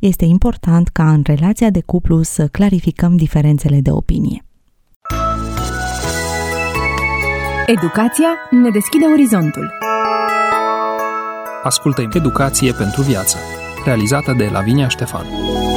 Este important ca în relația de cuplu să clarificăm diferențele de opinie. Educația ne deschide orizontul. Ascultă Educație pentru viață, realizată de Lavinia Ștefan.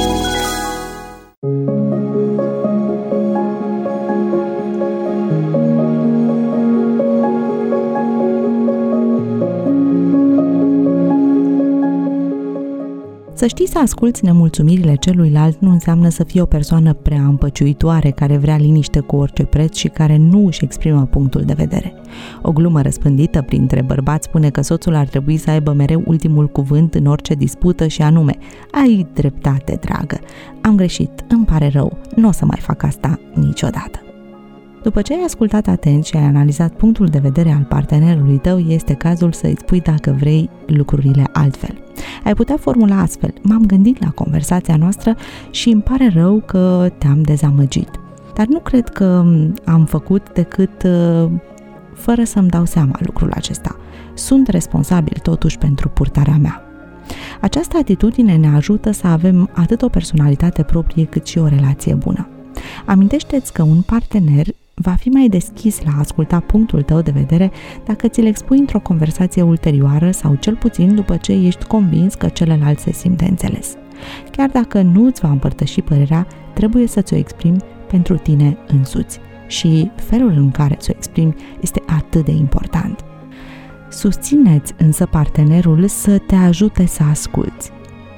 Să știi, să asculți nemulțumirile celuilalt nu înseamnă să fii o persoană prea împăciuitoare care vrea liniște cu orice preț și care nu își exprimă punctul de vedere. O glumă răspândită printre bărbați spune că soțul ar trebui să aibă mereu ultimul cuvânt în orice dispută și anume: ai dreptate, dragă, am greșit, îmi pare rău, nu o să mai fac asta niciodată. După ce ai ascultat atent și ai analizat punctul de vedere al partenerului tău, este cazul să îi spui dacă vrei lucrurile altfel. Ai putea formula astfel: m-am gândit la conversația noastră și îmi pare rău că te-am dezamăgit. Dar nu cred că am făcut decât fără să-mi dau seama lucrul acesta. Sunt responsabil totuși pentru purtarea mea. Această atitudine ne ajută să avem atât o personalitate proprie cât și o relație bună. Amintește-ți că un partener va fi mai deschis la a asculta punctul tău de vedere dacă ți-l expui într-o conversație ulterioară sau cel puțin după ce ești convins că celălalt se simte înțeles. Chiar dacă nu îți va împărtăși părerea, trebuie să ți-o exprimi pentru tine însuți și felul în care ți-o exprimi este atât de important. Susțineți însă partenerul să te ajute să asculți.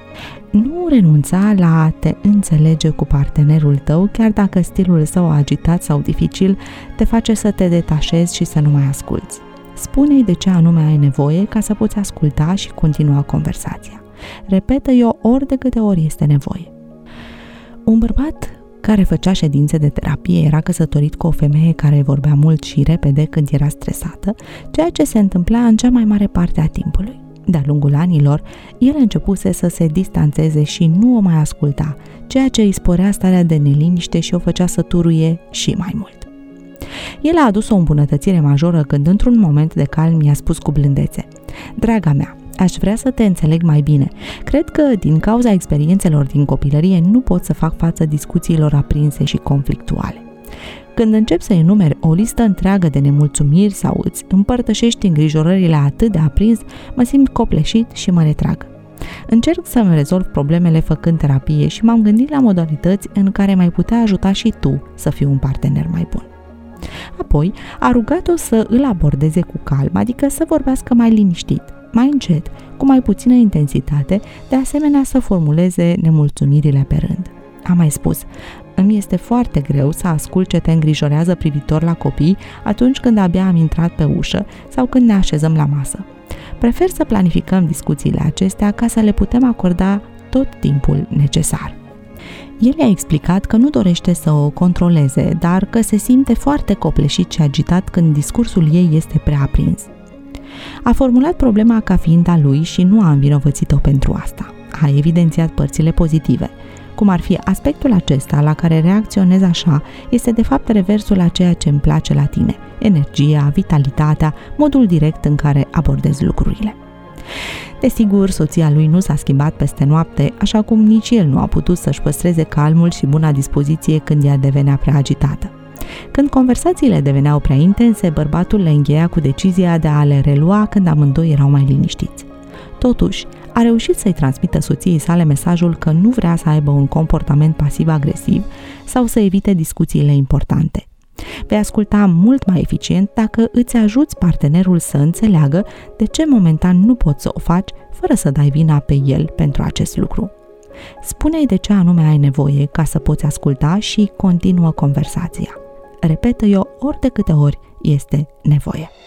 Nu renunța la a te înțelege cu partenerul tău, chiar dacă stilul său agitat sau dificil te face să te detașezi și să nu mai asculți. Spune-i de ce anume ai nevoie ca să poți asculta și continua conversația. Repetă-i-o ori de câte ori este nevoie. Un bărbat care făcea ședințe de terapie era căsătorit cu o femeie care vorbea mult și repede când era stresată, ceea ce se întâmpla în cea mai mare parte a timpului. De-a lungul anilor, el începuse să se distanțeze și nu o mai asculta, ceea ce îi sporea starea de neliniște și o făcea să turuie și mai mult. El a adus o îmbunătățire majoră când, într-un moment de calm, i-a spus cu blândețe: draga mea, aș vrea să te înțeleg mai bine. Cred că, din cauza experiențelor din copilărie, nu pot să fac față discuțiilor aprinse și conflictuale. Când începi să enumeri o listă întreagă de nemulțumiri sau îți împărtășești îngrijorările atât de aprins, mă simt copleșit și mă retrag. Încerc să-mi rezolv problemele făcând terapie și m-am gândit la modalități în care m-ai putea ajuta și tu să fii un partener mai bun. Apoi a rugat-o să îl abordeze cu calm, adică să vorbească mai liniștit, mai încet, cu mai puțină intensitate, de asemenea să formuleze nemulțumirile pe rând. A mai spus: îmi este foarte greu să ascult ce te îngrijorează privitor la copii atunci când abia am intrat pe ușă sau când ne așezăm la masă. Prefer să planificăm discuțiile acestea ca să le putem acorda tot timpul necesar. El i-a explicat că nu dorește să o controleze, dar că se simte foarte copleșit și agitat când discursul ei este prea aprins. A formulat problema ca fiind a lui și nu a învinovățit-o pentru asta. A evidențiat părțile pozitive, cum ar fi aspectul acesta la care reacționezi așa este de fapt reversul a ceea ce îmi place la tine: energia, vitalitatea, modul direct în care abordezi lucrurile. Desigur, soția lui nu s-a schimbat peste noapte, așa cum nici el nu a putut să-și păstreze calmul și buna dispoziție când ea devenea prea agitată. Când conversațiile deveneau prea intense, bărbatul le încheia cu decizia de a le relua când amândoi erau mai liniștiți. Totuși, a reușit să-i transmită soției sale mesajul că nu vrea să aibă un comportament pasiv-agresiv sau să evite discuțiile importante. Vei asculta mult mai eficient dacă îți ajuți partenerul să înțeleagă de ce momentan nu poți să o faci fără să dai vina pe el pentru acest lucru. Spune-i de ce anume ai nevoie ca să poți asculta și continuă conversația. Repetă-i-o ori de câte ori este nevoie.